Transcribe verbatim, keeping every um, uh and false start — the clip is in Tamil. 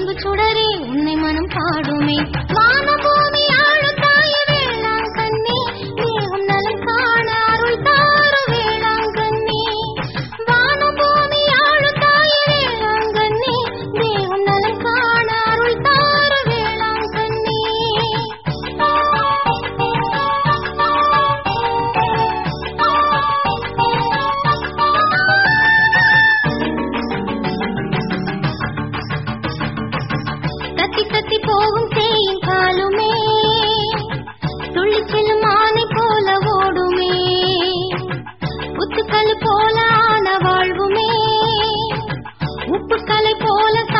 அன்பு சுடரே உன்னை மனம் பாடுமே வான பூமி ஆளுத்தாய வேளாங்கண்ணி தேகம் நலம் காண அருள் தாரு வேளாங்கண்ணி வான பூமி ஆளுத்தாய வேளாங்கண்ணி தேகம் நலம் காண அருள் தாரு வேளாங்கண்ணி தத்தி தத்தி போகும் தேயின் காலுமே துள்ளி செல்லும் ஆனை போல ஓடுமே உத்துக்கல் போல ஆன வாழ்வுமே உப்புக்கலை போல